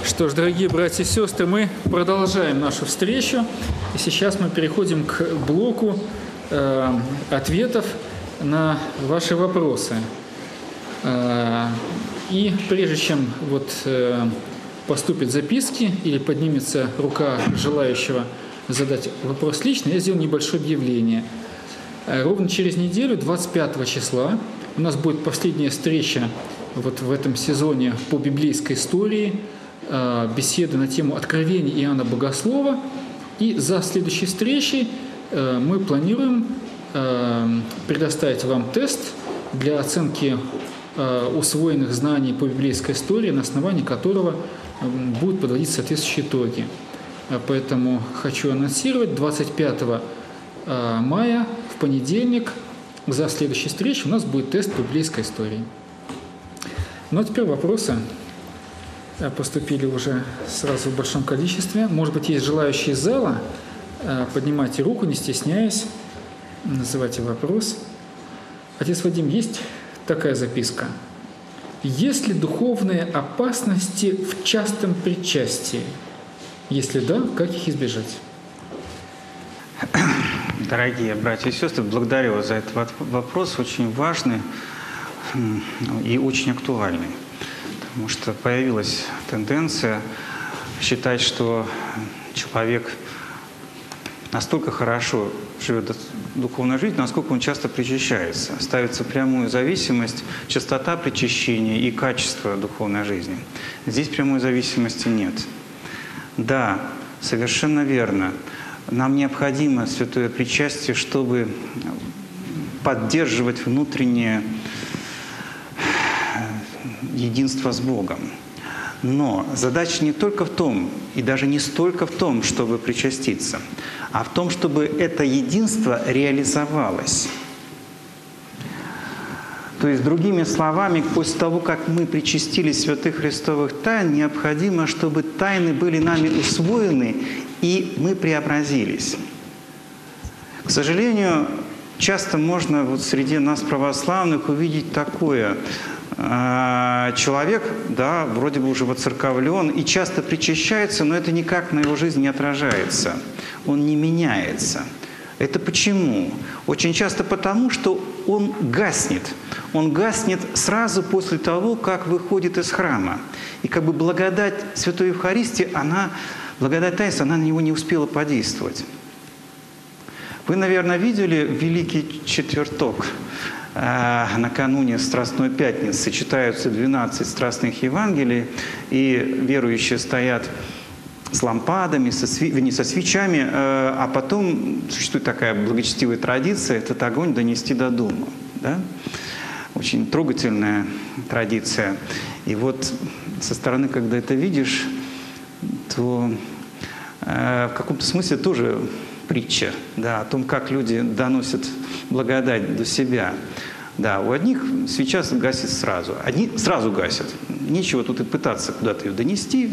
Что ж, дорогие братья и сестры, мы продолжаем нашу встречу. И сейчас мы переходим к блоку ответов на ваши вопросы. И прежде чем поступят записки или поднимется рука желающего задать вопрос лично, я сделаю небольшое объявление. Ровно через неделю, 25 числа, у нас будет последняя встреча в этом сезоне по библейской истории, беседы на тему откровений Иоанна Богослова. И за следующей встречей мы планируем предоставить вам тест для оценки усвоенных знаний по библейской истории, на основании которого будут подводиться соответствующие итоги. Поэтому хочу анонсировать: 25 мая, в понедельник, за следующей встречей у нас будет тест по библейской истории. Ну а теперь вопросы. Поступили уже сразу в большом количестве. Может быть, есть желающие из зала? Поднимайте руку, не стесняясь. Называйте вопрос. Отец Вадим, есть такая записка. Есть ли духовные опасности в частом причастии? Если да, как их избежать? Дорогие братья и сестры, благодарю вас за этот вопрос. Очень важный и очень актуальный. Потому что появилась тенденция считать, что человек настолько хорошо живет духовной жизнью, насколько он часто причащается. Ставится прямую зависимость частота причащения и качество духовной жизни. Здесь прямой зависимости нет. Да, совершенно верно. Нам необходимо святое причастие, чтобы поддерживать внутреннее единство с Богом. Но задача не только в том, и даже не столько в том, чтобы причаститься, а в том, чтобы это единство реализовалось. То есть, другими словами, после того, как мы причастились святых Христовых тайн, необходимо, чтобы тайны были нами усвоены, и мы преобразились. К сожалению, часто можно среди нас, православных, увидеть такое. Человек, да, вроде бы уже воцерковлен и часто причащается, но это никак на его жизнь не отражается. Он не меняется. Это почему? Очень часто потому, что он гаснет. Он гаснет сразу после того, как выходит из храма. И как бы благодать Святой Евхаристии, благодать таинства, она на него не успела подействовать. Вы, наверное, видели Великий Четверток. Накануне Страстной Пятницы читаются 12 страстных Евангелий, и верующие стоят с лампадами, со свечами, а потом существует такая благочестивая традиция – этот огонь донести до дома. Да? Очень трогательная традиция. И вот со стороны, когда это видишь, то в каком-то смысле тоже притча, да, о том, как люди доносят благодать до себя. Да, у одних свеча гасит сразу. Одни сразу гасят. Нечего тут и пытаться куда-то ее донести.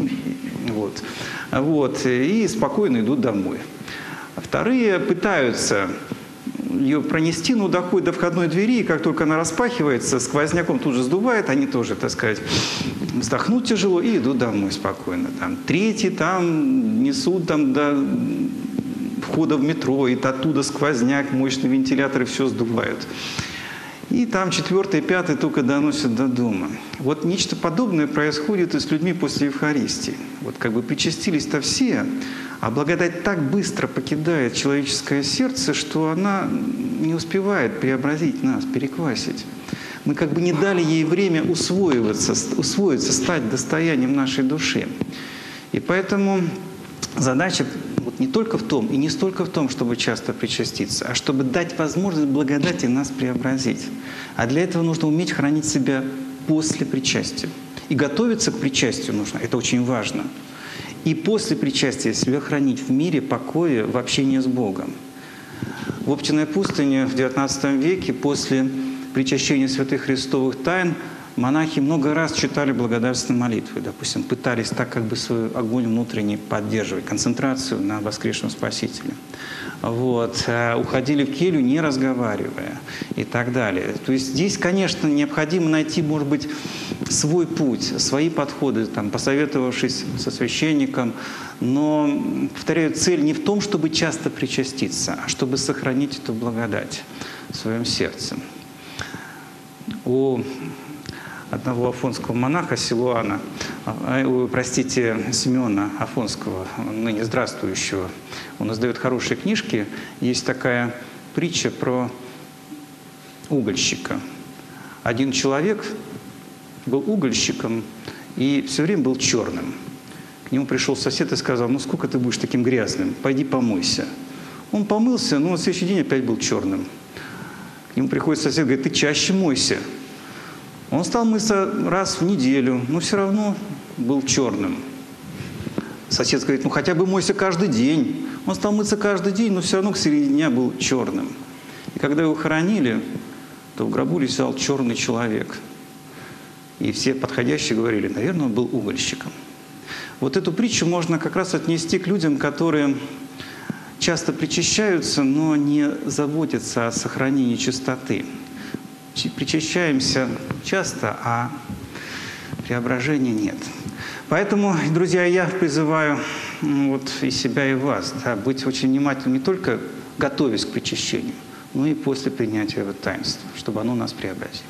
И спокойно идут домой. А вторые пытаются ее пронести, но доходят до входной двери, и как только она распахивается, сквозняком тут же сдувает, они тоже, так сказать, вздохнут тяжело и идут домой спокойно. Третьи несут до входа в метро, и оттуда сквозняк, мощный вентилятор, и все сдувают. И четвертый, пятый только доносят до дома. Вот нечто подобное происходит и с людьми после Евхаристии. Вот как бы причастились-то все, а благодать так быстро покидает человеческое сердце, что она не успевает преобразить нас, переквасить. Мы как бы не дали ей время усвоиться, стать достоянием нашей души. И поэтому задача не только в том, и не столько в том, чтобы часто причаститься, а чтобы дать возможность благодати нас преобразить. А для этого нужно уметь хранить себя после причастия. И готовиться к причастию нужно, это очень важно. И после причастия себя хранить в мире, покое, в общении с Богом. В Оптиной пустыне в XIX веке после причащения святых Христовых тайн монахи много раз читали благодарственные молитвы, допустим, пытались так как бы свой огонь внутренний поддерживать, концентрацию на воскресшем Спасителе. вот, уходили в келью, не разговаривая и так далее. То есть здесь, конечно, необходимо найти, может быть, свой путь, свои подходы, там, посоветовавшись со священником. Но, повторяю, цель не в том, чтобы часто причаститься, а чтобы сохранить эту благодать в своем сердце. У одного афонского монаха Силуана, Симеона Афонского, ныне здравствующего, он издает хорошие книжки. Есть такая притча про угольщика. Один человек был угольщиком и все время был черным. К нему пришел сосед и сказал: ну сколько ты будешь таким грязным, пойди помойся. Он помылся, но на следующий день опять был черным. К нему приходит сосед и говорит: ты чаще мойся. Он стал мыться раз в неделю, но все равно был черным. Сосед говорит: ну хотя бы мойся каждый день. Он стал мыться каждый день, но все равно к середине дня был черным. И когда его хоронили, то в гробу лежал черный человек. И все подходящие говорили: наверное, он был угольщиком. Вот эту притчу можно как раз отнести к людям, которые часто причащаются, но не заботятся о сохранении чистоты. Причащаемся часто, а преображения нет. Поэтому, друзья, я призываю вот и себя, и вас, да, быть очень внимательными, не только готовясь к причащению, но и после принятия этого таинства, чтобы оно нас преобразило.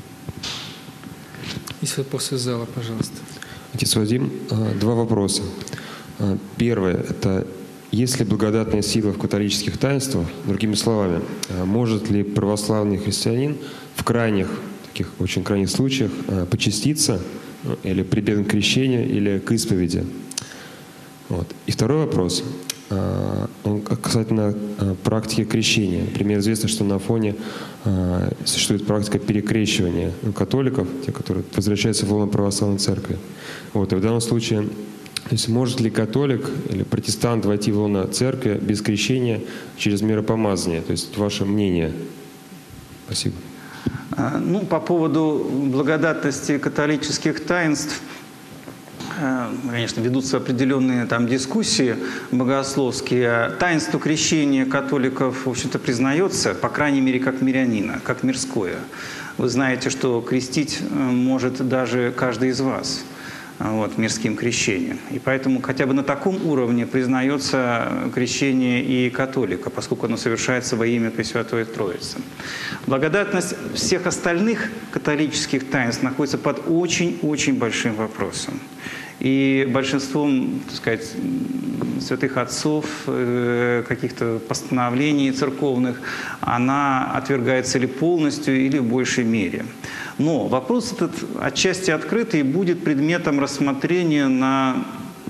Есть вопросы из зала, пожалуйста. Отец Вадим, два вопроса. Первое – это есть ли благодатная сила в католических таинствах? Другими словами, может ли православный христианин в крайних, таких очень крайних случаях почаститься или прибегнуть к крещению, или к исповеди? Вот. И второй вопрос, он касательно практики крещения. Например, известно, что на Афоне существует практика перекрещивания католиков, те, которые возвращаются в лоно православной церкви. Вот. И в данном случае, то есть может ли католик или протестант войти в лоно церкви без крещения через миропомазание? То есть ваше мнение? Спасибо. Ну, по поводу благодатности католических таинств, конечно, ведутся определенные там дискуссии богословские. Таинство крещения католиков, в общем-то, признается, по крайней мере, как мирянина, как мирское. Вы знаете, что крестить может даже каждый из вас. Вот, мирским крещением. И поэтому хотя бы на таком уровне признается крещение и католика, поскольку оно совершается во имя Пресвятой Троицы. Благодатность всех остальных католических таинств находится под очень-очень большим вопросом. И большинством, так сказать, святых отцов, каких-то постановлений церковных, она отвергается или полностью, или в большей мере. Но вопрос этот отчасти открытый и будет предметом рассмотрения на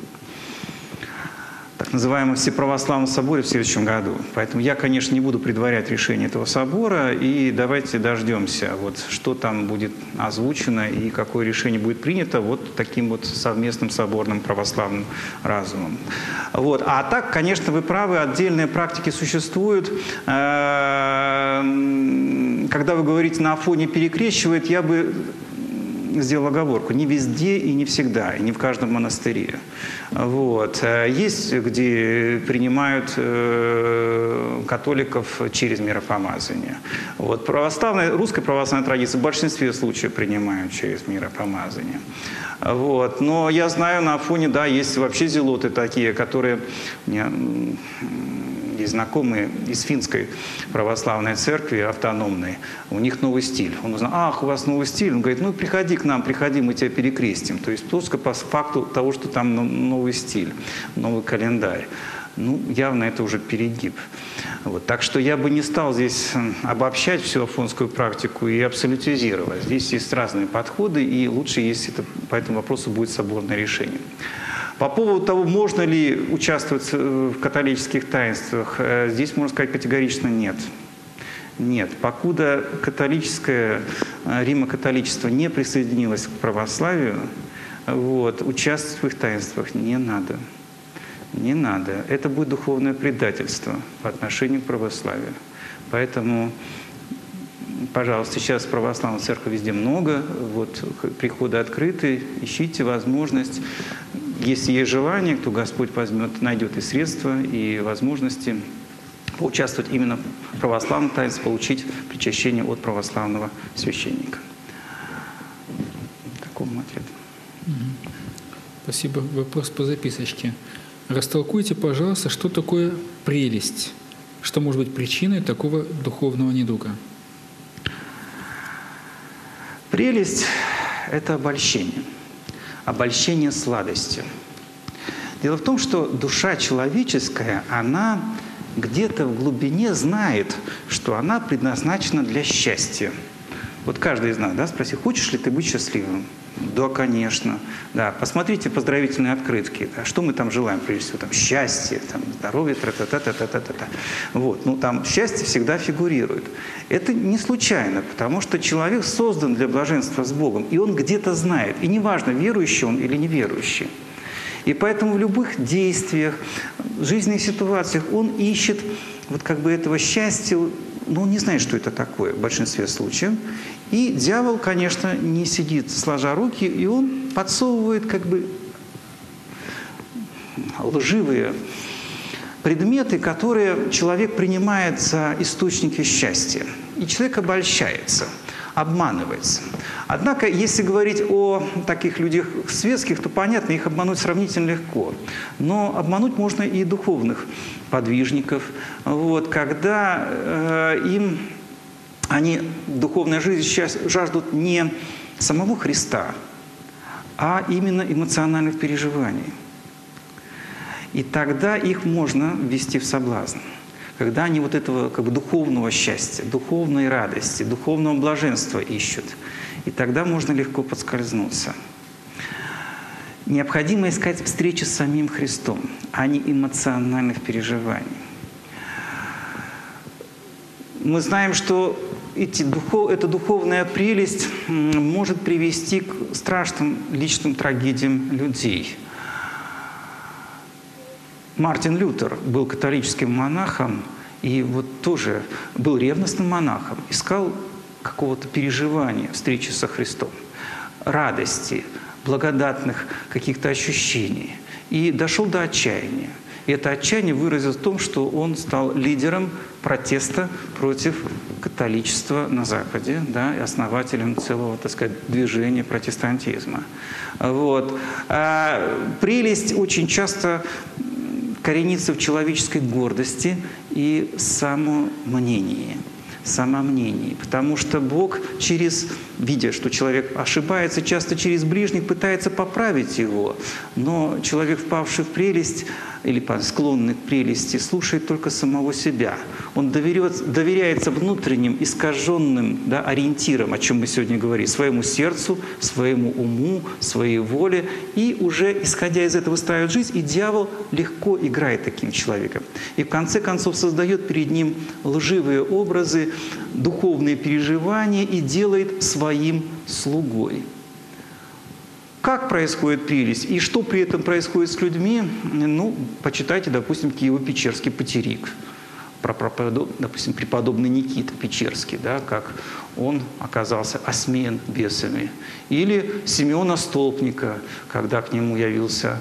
так называемом Всеправославном соборе в следующем году. Поэтому я, конечно, не буду предварять решение этого собора, и давайте дождемся, вот, что там будет озвучено и какое решение будет принято вот таким вот совместным соборным православным разумом. Вот. А так, конечно, вы правы, отдельные практики существуют. Когда вы говорите «на Афоне перекрещивает», я бы сделал оговорку. Не везде и не всегда, и не в каждом монастыре. Вот. Есть, где принимают католиков через миропомазание. Вот. Русская православная традиция в большинстве случаев принимают через миропомазание. Вот. Но я знаю, на Афоне, да, есть вообще зелоты такие, которые... Есть знакомые из финской православной церкви, автономной, у них новый стиль. Он узнал: ах, у вас новый стиль. Он говорит: ну приходи к нам, приходи, мы тебя перекрестим. То есть только по факту того, что там новый стиль, новый календарь. Ну, явно это уже перегиб. Вот. Так что я бы не стал здесь обобщать всю афонскую практику и абсолютизировать. Здесь есть разные подходы, и лучше, если это, по этому вопросу будет соборное решение. По поводу того, можно ли участвовать в католических таинствах, здесь можно сказать категорично нет. Нет. Покуда Римо-католичество не присоединилось к православию, вот, участвовать в их таинствах не надо. Не надо. Это будет духовное предательство по отношению к православию. Поэтому, пожалуйста, сейчас православной церкви везде много, вот, приходы открыты, ищите возможность. Если есть желание, то Господь возьмет, найдет и средства, и возможности поучаствовать именно в православном таинстве, получить причащение от православного священника. Такой мой ответ. Спасибо. Вопрос по записочке. Растолкуйте, пожалуйста, что такое прелесть? Что может быть причиной такого духовного недуга? Прелесть – это обольщение. Обольщение сладостью. Дело в том, что душа человеческая, она где-то в глубине знает, что она предназначена для счастья. Вот каждый из нас, да, спроси, хочешь ли ты быть счастливым? Да, конечно. Да, посмотрите поздравительные открытки. Да, что мы там желаем, прежде всего? Там счастье, там, здоровье, тра-та-та-та-та-та-та. Вот. Ну, там счастье всегда фигурирует. Это не случайно, потому что человек создан для блаженства с Богом, и он где-то знает. И неважно, верующий он или неверующий. И поэтому в любых действиях, в жизненных ситуациях он ищет вот как бы этого счастья, но он не знает, что это такое в большинстве случаев. И дьявол, конечно, не сидит сложа руки, и он подсовывает как бы лживые предметы, которые человек принимает за источники счастья. И человек обольщается, обманывается. Однако, если говорить о таких людях светских, то понятно, их обмануть сравнительно легко. Но обмануть можно и духовных подвижников. Вот, когда они в духовной жизни сейчас жаждут не самого Христа, а именно эмоциональных переживаний. И тогда их можно ввести в соблазн. Когда они вот этого как бы духовного счастья, духовной радости, духовного блаженства ищут. И тогда можно легко подскользнуться. Необходимо искать встречи с самим Христом, а не эмоциональных переживаний. Мы знаем, что эта духовная прелесть может привести к страшным личным трагедиям людей. Мартин Лютер был католическим монахом и вот тоже был ревностным монахом, искал какого-то переживания встречи со Христом, радости, благодатных каких-то ощущений. И дошел до отчаяния. И это отчаяние выразилось в том, что он стал лидером протеста против католичества на Западе, да, и основателем целого, так сказать, движения протестантизма. Вот. Прелесть очень часто коренится в человеческой гордости и самомнении. Потому что Бог, видя, что человек ошибается, часто через ближних пытается поправить его, но человек, впавший в прелесть или склонный к прелести, слушает только самого себя. Он доверяется внутренним искаженным, да, ориентирам, о чем мы сегодня говорим, своему сердцу, своему уму, своей воле, и уже, исходя из этого, выстраивает жизнь, и дьявол легко играет таким человеком. И в конце концов создает перед ним лживые образы, духовные переживания и делает своим слугой. Как происходит прелесть и что при этом происходит с людьми? Ну, почитайте, допустим, Киево-Печерский патерик, допустим, преподобный Никита Печерский, да, как он оказался осмеян бесами. Или Симеона Столпника, когда к нему явился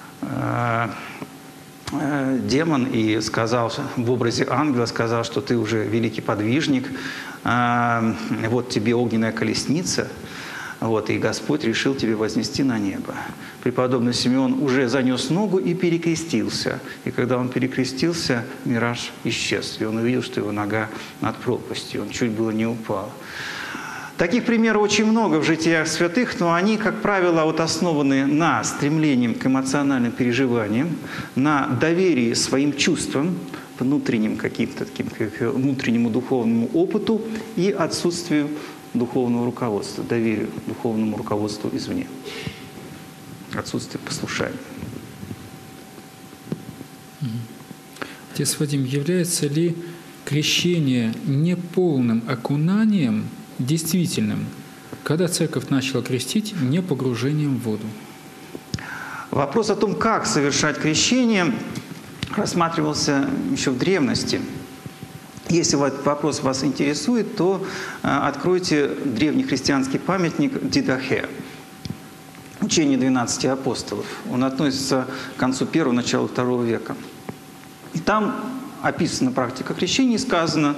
демон и сказал, в образе ангела сказал, что ты уже великий подвижник, вот тебе огненная колесница, вот, и Господь решил тебя вознести на небо. Преподобный Симеон уже занес ногу и перекрестился. И когда он перекрестился, мираж исчез. И он увидел, что его нога над пропастью. Он чуть было не упал. Таких примеров очень много в житиях святых, но они, как правило, вот основаны на стремлении к эмоциональным переживаниям, на доверии своим чувствам, внутренним каким-то таким, внутреннему духовному опыту и отсутствию духовного руководства, доверию духовному руководству извне. Отсутствие послушания. Отец Вадим, является ли крещение неполным окунанием действительным, когда церковь начала крестить не погружением в воду? Вопрос о том, как совершать крещение, рассматривался еще в древности. Если этот вопрос вас интересует, то откройте древнехристианский памятник Дидахе, учение 12 апостолов. Он относится к концу 1-го, началу 2 века. И там описана практика крещения и сказано,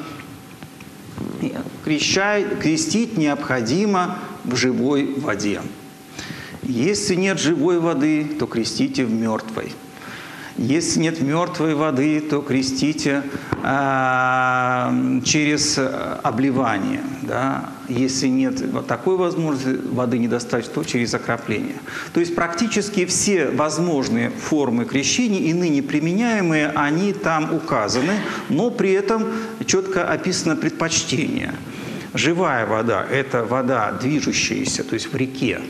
крестить необходимо в живой воде. Если нет живой воды, то крестите в мертвой. Если нет мертвой воды, то крестите через обливание. Да? Если нет вот такой возможности, воды недостаточно, то через окропление. То есть практически все возможные формы крещения и ныне применяемые, они там указаны, но при этом четко описано предпочтение. Живая вода – это вода движущаяся, то есть в реке.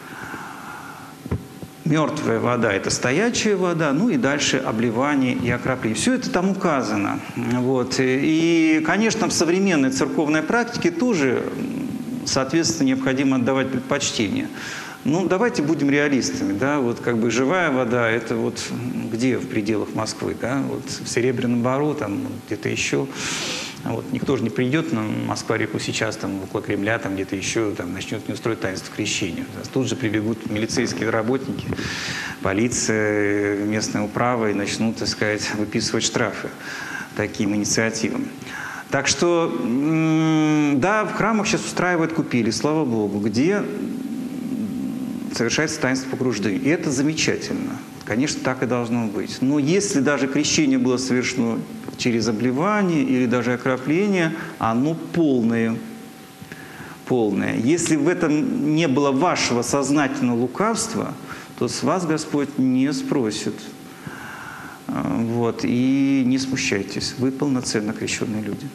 Мертвая вода – это стоячая вода, ну и дальше обливание и окропление. Все это там указано. Вот. И, конечно, в современной церковной практике тоже, соответственно, необходимо отдавать предпочтение. Ну, давайте будем реалистами, да, вот как бы живая вода – это вот где в пределах Москвы, да, вот в Серебряном Бору, там где-то еще. Вот. Никто же не придет на Москва-реку сейчас, там, около Кремля, там где-то еще, там, начнет не устроить таинство крещения. Тут же прибегут милицейские работники, полиция, местная управа и начнут, так сказать, выписывать штрафы таким инициативам. Так что, да, в храмах сейчас устраивают купели, слава Богу, где совершается таинство погруждения. И это замечательно. Конечно, так и должно быть. Но если даже крещение было совершено через обливание или даже окропление, оно полное. Полное. Если в этом не было вашего сознательного лукавства, то с вас Господь не спросит. Вот. И не смущайтесь. Вы полноценно крещенные люди.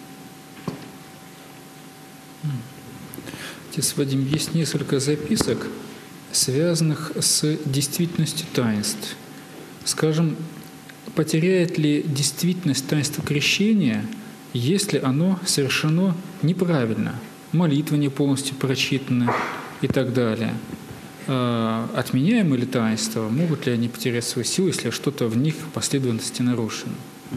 Отец Вадим, есть несколько записок, связанных с действительностью таинств. Скажем, потеряет ли действительность таинства крещения, если оно совершено неправильно, молитвы не полностью прочитаны и так далее? Отменяемы ли таинства, могут ли они потерять свою силу, если что-то в них последовательности нарушено?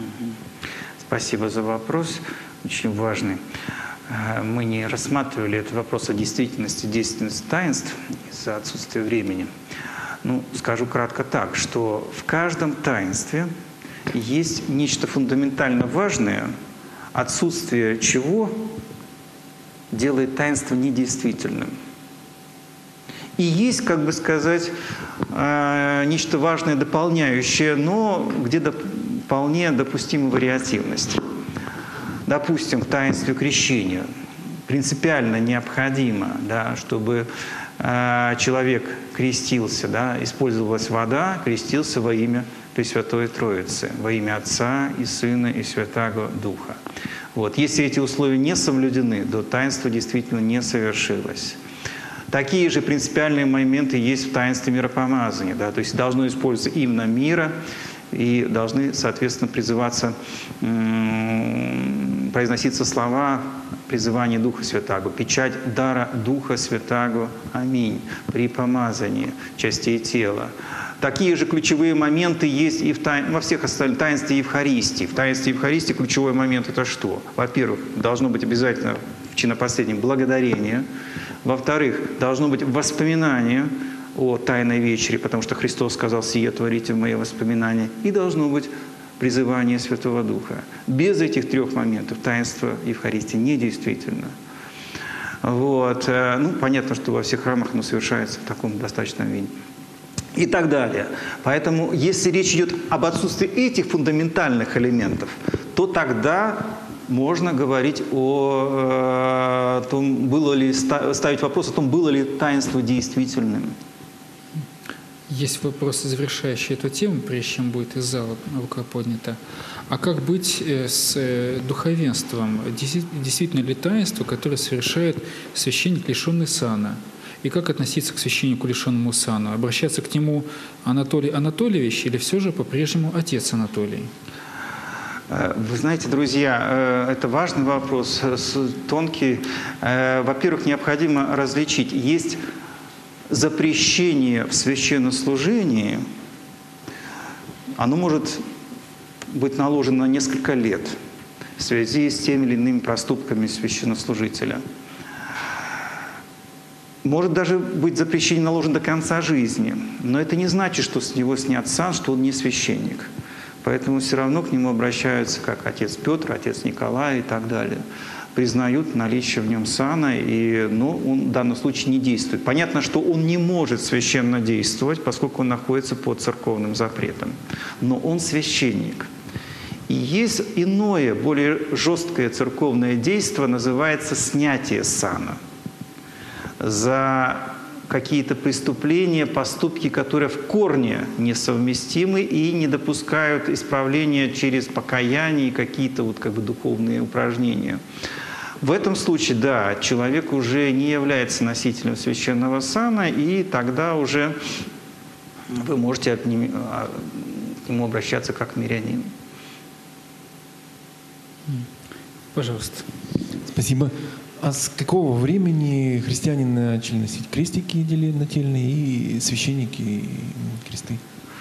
Спасибо за вопрос, очень важный. Мы не рассматривали этот вопрос о действительности таинств из-за отсутствия времени. Ну, скажу кратко так, что в каждом таинстве есть нечто фундаментально важное, отсутствие чего делает таинство недействительным. И есть, как бы сказать, нечто важное дополняющее, но где вполне допустима вариативность. Допустим, в таинстве крещения принципиально необходимо, да, чтобы человек крестился, да, использовалась вода, крестился во имя Пресвятой Троицы, во имя Отца и Сына и Святаго Духа. Вот. Если эти условия не соблюдены, то таинство действительно не совершилось. Такие же принципиальные моменты есть в таинстве миропомазания. Да, то есть должно использоваться именно мира, и должны, соответственно, призываться, произноситься слова призывания Духа Святаго, печать дара Духа Святаго, аминь, при помазании частей тела. Такие же ключевые моменты есть и во всех остальных таинстве Евхаристии. В таинстве Евхаристии ключевой момент – это что? Во-первых, должно быть обязательно в чинопоследнем благодарение. Во-вторых, должно быть воспоминание о Тайной вечере, потому что Христос сказал: «Сие творите в мои воспоминания». И должно быть призывание Святого Духа. Без этих трех моментов таинство Евхаристии недействительно. Вот. Ну, понятно, что во всех храмах оно совершается в таком достаточном виде. И так далее. Поэтому, если речь идет об отсутствии этих фундаментальных элементов, то тогда можно говорить о том, ставить вопрос о том, было ли таинство действительным. Есть вопросы, завершающие эту тему, прежде чем будет из зала рука поднята. А как быть с духовенством? Действительно ли таинство, которое совершает священник, лишенный сана? И как относиться к священнику, лишенному сана? Обращаться к нему Анатолий Анатольевич или все же по-прежнему отец Анатолий? Вы знаете, друзья, это важный вопрос, тонкий. Во-первых, необходимо различить. Есть запрещение в священнослужении, оно может быть наложено на несколько лет в связи с теми или иными проступками священнослужителя. Может даже быть запрещение наложено до конца жизни, но это не значит, что с него снят сан, что он не священник. Поэтому все равно к нему обращаются как отец Петр, отец Николай и так далее. Признают наличие в нем сана, но он в данном случае не действует. Понятно, что он не может священно действовать, поскольку он находится под церковным запретом. Но он священник. И есть иное, более жесткое церковное действие, называется снятие сана. За какие-то преступления, поступки, которые в корне несовместимы и не допускают исправления через покаяние и какие-то духовные упражнения. В этом случае, да, человек уже не является носителем священного сана, и тогда уже вы можете к нему обращаться как к мирянину. Пожалуйста. Спасибо. А с какого времени христиане начали носить крестики нательные и священники кресты?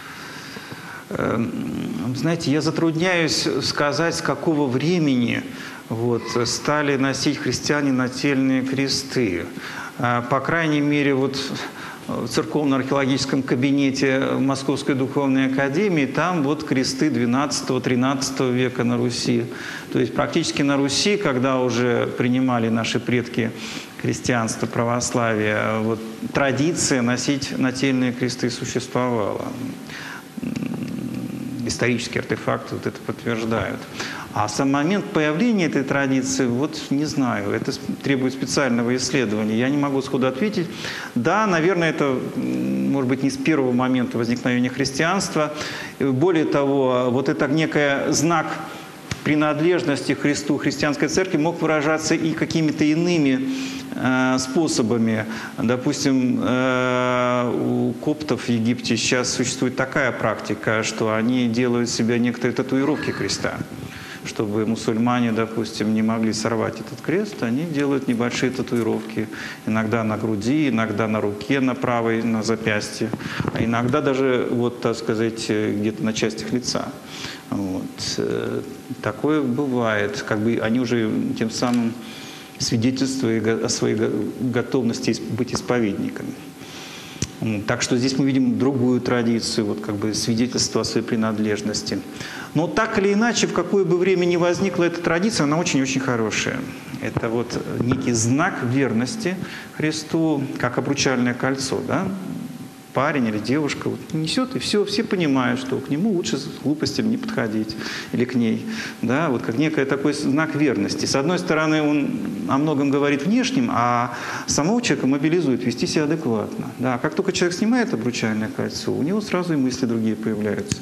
Знаете, я затрудняюсь сказать, с какого времени стали носить христиане нательные кресты. По крайней мере, в церковно-археологическом кабинете Московской духовной академии там кресты XII-XIII века на Руси. То есть практически на Руси, когда уже принимали наши предки христианство, православие, традиция носить нательные кресты существовала. Исторические артефакты это подтверждают. А сам момент появления этой традиции, не знаю, это требует специального исследования. Я не могу сходу ответить. Да, наверное, это, может быть, не с первого момента возникновения христианства. Более того, это некий знак принадлежности к Христу христианской церкви мог выражаться и какими-то иными способами. Допустим, у коптов в Египте сейчас существует такая практика, что они делают себе некоторые татуировки креста. Чтобы мусульмане, допустим, не могли сорвать этот крест, они делают небольшие татуировки. Иногда на груди, иногда на руке, на правой, на запястье. А иногда даже, где-то на частях лица. Такое бывает. Они уже тем самым свидетельствуют о своей готовности быть исповедниками. Так что здесь мы видим другую традицию, свидетельство о своей принадлежности. Но так или иначе, в какое бы время ни возникла эта традиция, она очень-очень хорошая. Это некий знак верности Христу, как обручальное кольцо, да? Парень или девушка несет, и все понимают, что к нему лучше с глупостями не подходить, или к ней. Да? Как некий такой знак верности. С одной стороны, он о многом говорит внешним, а самого человека мобилизует вести себя адекватно. Да? Как только человек снимает обручальное кольцо, у него сразу и мысли другие появляются.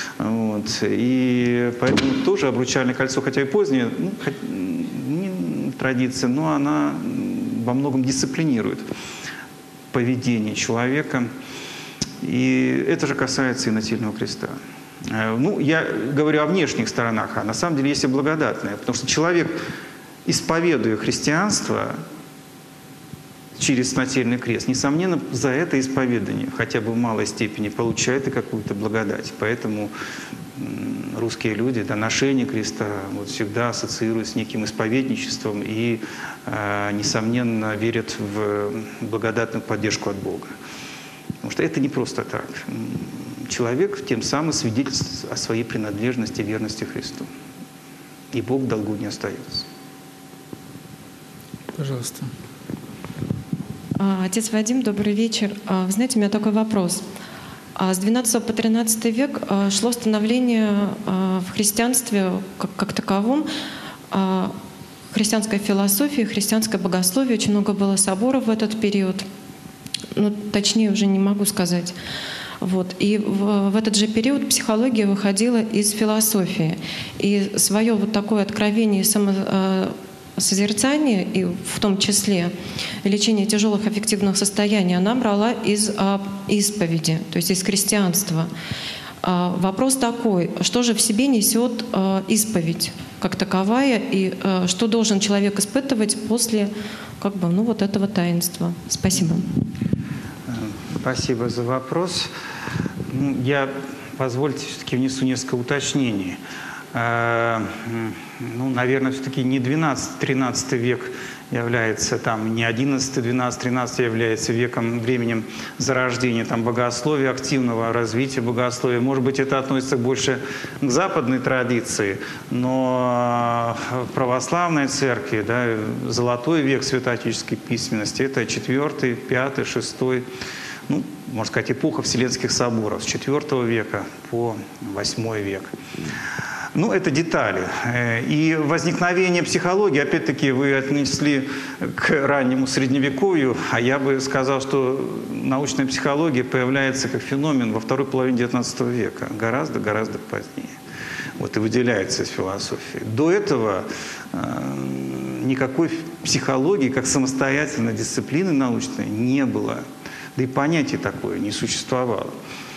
И поэтому тоже обручальное кольцо, хотя и позднее, традиция, но она во многом дисциплинирует поведение человека. И это же касается и нательного креста. Я говорю о внешних сторонах, а на самом деле есть и благодатное. Потому что человек, исповедуя христианство через нательный крест, несомненно, за это исповедание, хотя бы в малой степени, получает и какую-то благодать. Поэтому русские люди, ношение креста всегда ассоциируют с неким исповедничеством и, несомненно, верят в благодатную поддержку от Бога. Потому что это не просто так. Человек тем самым свидетельствует о своей принадлежности и верности Христу. И Бог в долгу не остается. Пожалуйста. Отец Вадим, добрый вечер. Вы знаете, у меня такой вопрос. С XII по XIII век шло становление в христианстве как таковом, христианской философии, христианское богословие. Очень много было соборов в этот период. Точнее уже не могу сказать. И в этот же период психология выходила из философии. И свое такое откровение и самосозерцание, и в том числе лечение тяжелых аффективных состояний, она брала из исповеди, то есть из христианства. Вопрос такой: что же в себе несет исповедь как таковая, и что должен человек испытывать после этого таинства? Спасибо. Спасибо за вопрос. Я, позвольте, все-таки внесу несколько уточнений. ну, наверное, все-таки не 12-13 век является, там, не 11, 12, 13 является веком, временем зарождения там, богословия, активного развития богословия. Может быть, это относится больше к западной традиции, но в православной церкви, да, золотой век святоотеческой письменности – это 4, 5, 6, ну, можно сказать, эпоха Вселенских соборов с 4 века по 8 век. Ну, это детали. И возникновение психологии, опять-таки, вы отнесли к раннему Средневековью, а я бы сказал, что научная психология появляется как феномен во второй половине XIX века, гораздо позднее. Вот и выделяется из философии. До этого никакой психологии как самостоятельной дисциплины научной не было. Да и понятие такое не существовало.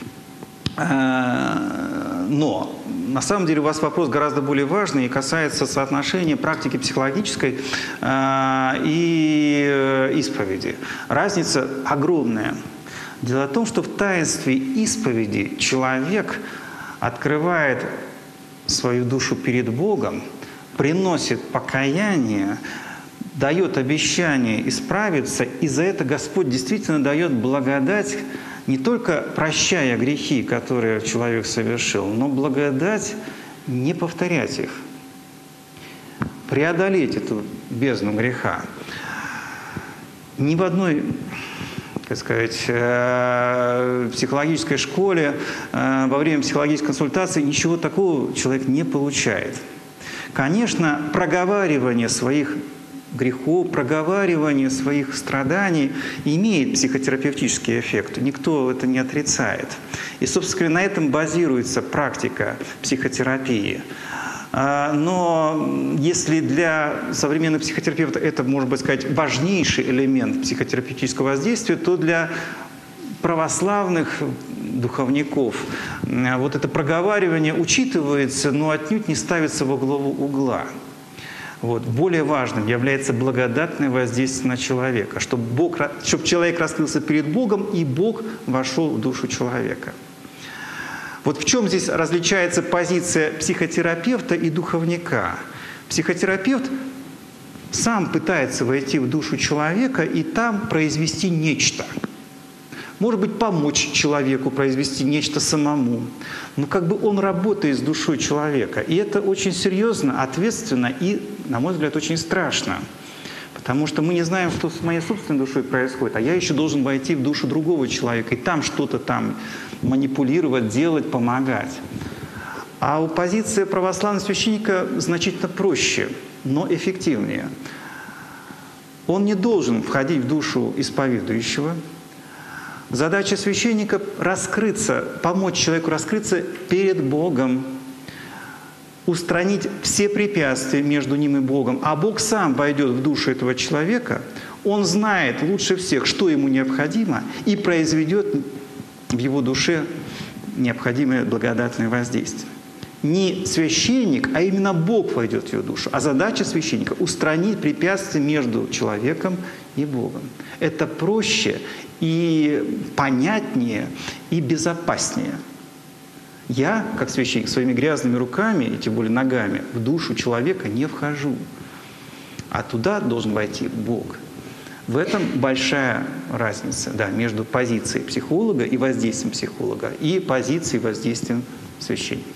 Но на самом деле у вас вопрос гораздо более важный и касается соотношения практики психологической и исповеди. Разница огромная. Дело в том, что в таинстве исповеди человек открывает свою душу перед Богом, приносит покаяние, дает обещание исправиться, и за это Господь действительно дает благодать, не только прощая грехи, которые человек совершил, но благодать не повторять их, преодолеть эту бездну греха. Ни в одной, так сказать, психологической школе во время психологической консультации ничего такого человек не получает. Конечно, проговаривание своих грехов, проговаривание своих страданий имеет психотерапевтический эффект. Никто это не отрицает. И, собственно, на этом базируется практика психотерапии. Но если для современного психотерапевта это, можно сказать, важнейший элемент психотерапевтического воздействия, то для православных духовников вот это проговаривание учитывается, но отнюдь не ставится во главу угла. Вот. Более важным является благодатное воздействие на человека, чтобы человек раскрылся перед Богом, и Бог вошел в душу человека. Вот в чем здесь различается позиция психотерапевта и духовника. Психотерапевт сам пытается войти в душу человека и там произвести нечто. Может быть, помочь человеку произвести нечто самому. Но как бы он работает с душой человека. И это очень серьезно, ответственно и, на мой взгляд, очень страшно. Потому что мы не знаем, что с моей собственной душой происходит, а я еще должен войти в душу другого человека и там что-то там манипулировать, делать, помогать. А позиция православного священника значительно проще, но эффективнее. Он не должен входить в душу исповедующего. Задача священника – раскрыться, помочь человеку раскрыться перед Богом, устранить все препятствия между ним и Богом. А Бог сам войдет в душу этого человека, Он знает лучше всех, что ему необходимо, и произведет в его душе необходимое благодатное воздействие. Не священник, а именно Бог войдет в его душу. А задача священника – устранить препятствия между человеком и Богом. Это проще и понятнее, и безопаснее. Я, как священник, своими грязными руками, и тем более ногами, в душу человека не вхожу. А туда должен войти Бог. В этом большая разница, да, между позицией психолога и воздействием психолога, и позицией и воздействием священника.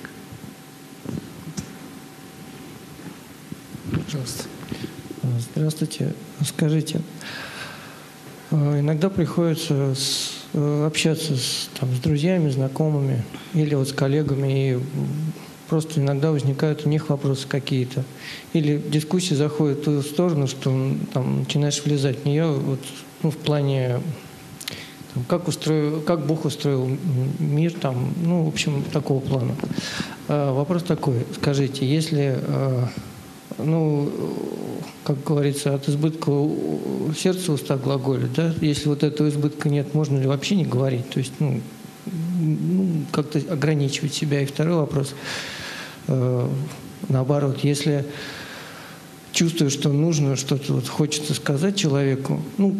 Пожалуйста. Здравствуйте. Скажите, иногда приходится общаться с друзьями, знакомыми или вот с коллегами, и просто иногда возникают у них вопросы какие-то. Или дискуссия заходит в ту сторону, что там, начинаешь влезать в нее вот, в плане, как Бог устроил мир, в общем, такого плана. Вопрос такой, скажите, если, как говорится, от избытка сердца уста глаголит, да? Если вот этого избытка нет, можно ли вообще не говорить? То есть, как-то ограничивать себя. И второй вопрос, наоборот, если чувствуешь, что нужно что-то, хочется сказать человеку,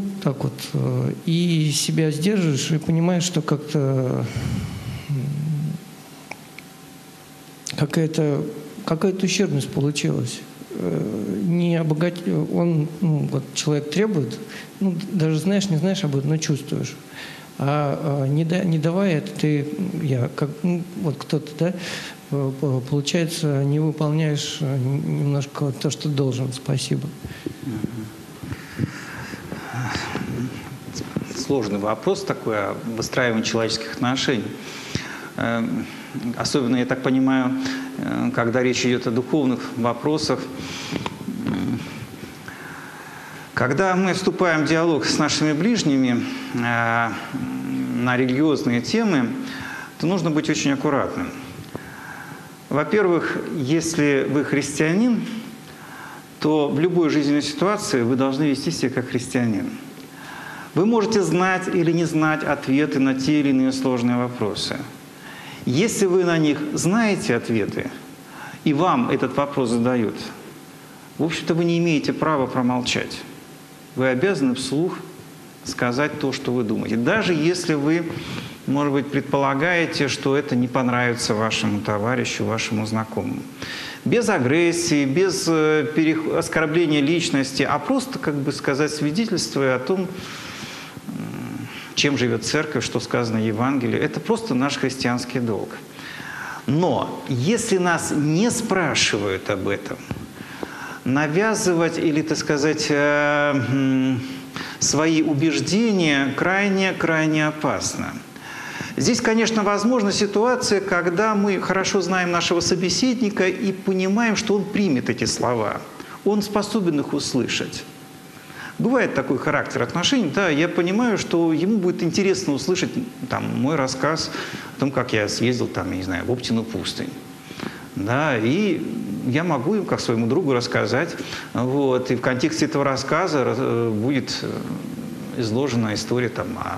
и себя сдерживаешь, и понимаешь, что как-то какая-то какая-то ущербность получилась. Не он, вот человек требует, даже знаешь, не знаешь об этом, но чувствуешь. Не давая это, вот кто-то, да, получается, не выполняешь немножко то, что должен. Спасибо. Сложный вопрос такой о выстраивании человеческих отношений. Особенно, я так понимаю, когда речь идет о духовных вопросах. Когда мы вступаем в диалог с нашими ближними на религиозные темы, то нужно быть очень аккуратным. Во-первых, если вы христианин, то в любой жизненной ситуации вы должны вести себя как христианин. Вы можете знать или не знать ответы на те или иные сложные вопросы. Если вы на них знаете ответы, и вам этот вопрос задают, в общем-то, вы не имеете права промолчать. Вы обязаны вслух сказать то, что вы думаете. Даже если вы, может быть, предполагаете, что это не понравится вашему товарищу, вашему знакомому. Без агрессии, без оскорбления личности, а просто, как бы сказать, свидетельствуя о том, чем живет церковь, что сказано в Евангелии. Это просто наш христианский долг. Но если нас не спрашивают об этом, навязывать или, так сказать, свои убеждения крайне опасно. Здесь, конечно, возможна ситуация, когда мы хорошо знаем нашего собеседника и понимаем, что он примет эти слова. Он способен их услышать. Бывает такой характер отношений, да, я понимаю, что ему будет интересно услышать там, мой рассказ о том, как я съездил там, я не знаю, в Оптину пустынь. Да, и я могу им, как своему другу, рассказать. Вот, и в контексте этого рассказа будет изложена история там, о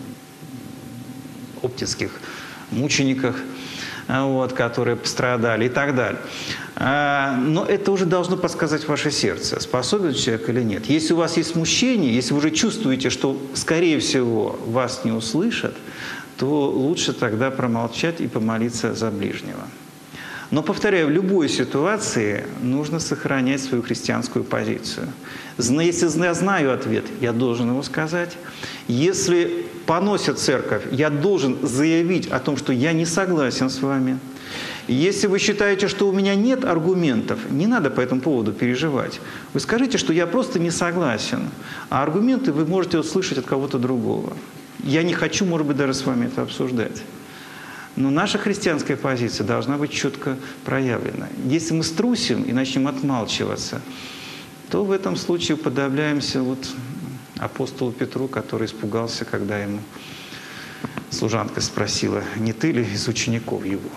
оптинских мучениках, вот, которые пострадали и так далее. Но это уже должно подсказать ваше сердце, способен человек или нет. Если у вас есть смущение, если вы уже чувствуете, что, скорее всего, вас не услышат, то лучше тогда промолчать и помолиться за ближнего. Но, повторяю, в любой ситуации нужно сохранять свою христианскую позицию. Если я знаю ответ, я должен его сказать. Если поносят церковь, я должен заявить о том, что я не согласен с вами. Если вы считаете, что у меня нет аргументов, не надо по этому поводу переживать. Вы скажите, что я просто не согласен, а аргументы вы можете услышать от кого-то другого. Я не хочу, может быть, даже с вами это обсуждать. Но наша христианская позиция должна быть четко проявлена. Если мы струсим и начнем отмалчиваться, то в этом случае уподобляемся вот апостолу Петру, который испугался, когда ему служанка спросила, не ты ли из учеников его?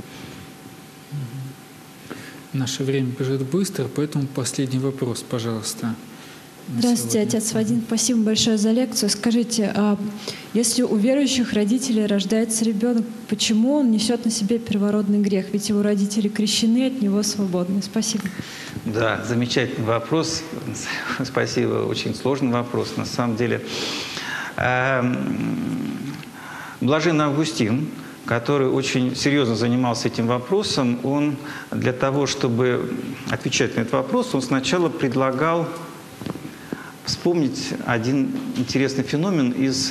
Наше время бежит быстро, поэтому последний вопрос, пожалуйста. Здравствуйте, отец Вадим. Спасибо большое за лекцию. Скажите, если у верующих родителей рождается ребенок, почему он несет на себе первородный грех? Ведь его родители крещены, от него свободны. Спасибо. Да, замечательный вопрос. Спасибо, очень сложный вопрос. На самом деле, блаженный Августин, который очень серьезно занимался этим вопросом, он для того, чтобы отвечать на этот вопрос, он сначала предлагал вспомнить один интересный феномен из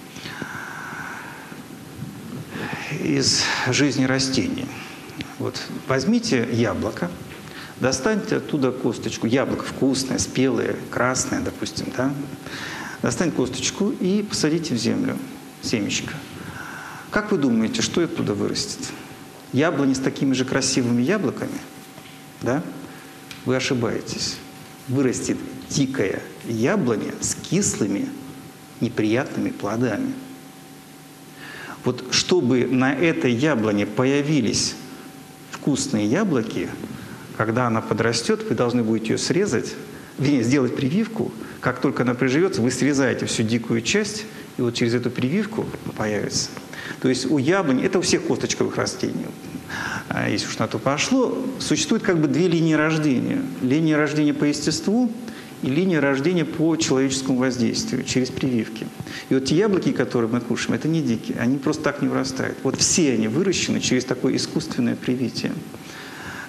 жизни растений. Вот возьмите яблоко, достаньте оттуда косточку. Яблоко вкусное, спелое, красное, допустим, да? Достаньте косточку и посадите в землю семечко. Как вы думаете, что оттуда вырастет? Яблони с такими же красивыми яблоками? Да? Вы ошибаетесь. Вырастет дикая яблоня с кислыми, неприятными плодами. Вот чтобы на этой яблоне появились вкусные яблоки, когда она подрастет, вы должны будете ее срезать, вернее, сделать прививку. Как только она приживется, вы срезаете всю дикую часть, и вот через эту прививку появится. То есть у яблони, это у всех косточковых растений, если уж на то пошло, существует как бы две линии рождения. Линия рождения по естеству и линия рождения по человеческому воздействию, через прививки. И вот те яблоки, которые мы кушаем, это не дикие, они просто так не вырастают. Вот все они выращены через такое искусственное привитие.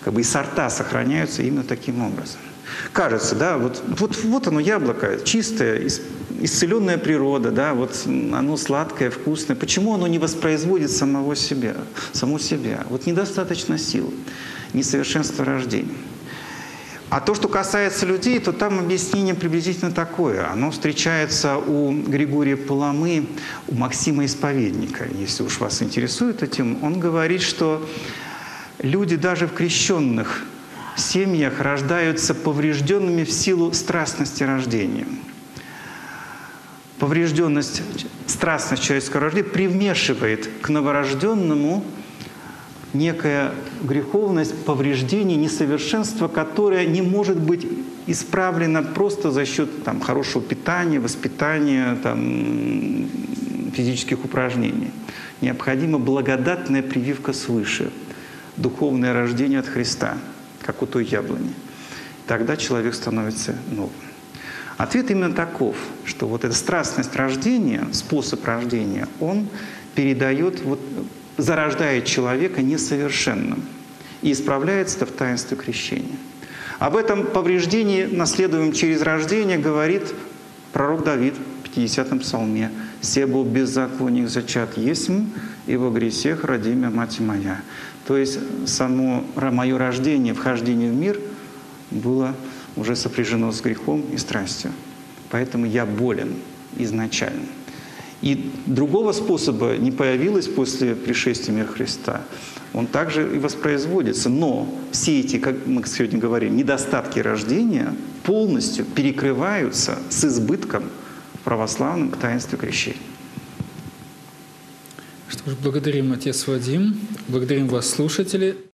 как бы и сорта сохраняются именно таким образом. Кажется, да, вот оно яблоко, чистое, исцеленная природа, да, вот оно сладкое, вкусное. Почему оно не воспроизводит само себя? Вот недостаточно сил, несовершенство рождения. А то, что касается людей, то там объяснение приблизительно такое. Оно встречается у Григория Паламы, у Максима Исповедника. Если уж вас интересует этим, он говорит, что люди даже в крещенных семьях рождаются поврежденными в силу страстности рождения. Поврежденность, страстность человеческого рождения привмешивает к новорожденному некая греховность, повреждение, несовершенство, которое не может быть исправлено просто за счет хорошего питания, воспитания, физических упражнений. Необходима благодатная прививка свыше, духовное рождение от Христа, как у той яблони. Тогда человек становится новым. Ответ именно таков, что вот эта страстность рождения, способ рождения, он передает, зарождает человека несовершенным и исправляется это в таинстве крещения. Об этом повреждении, наследуемом через рождение, говорит пророк Давид в 50-м псалме. «Се был беззаконник зачат есмь, и во гресех родимя мать моя». То есть само мое рождение, вхождение в мир было уже сопряжено с грехом и страстью. Поэтому я болен изначально. И другого способа не появилось после пришествия мира Христа. Он также и воспроизводится. Но все эти, как мы сегодня говорим, недостатки рождения полностью перекрываются с избытком в православном таинстве крещения. Что ж, благодарим, отец Вадим, благодарим вас, слушатели.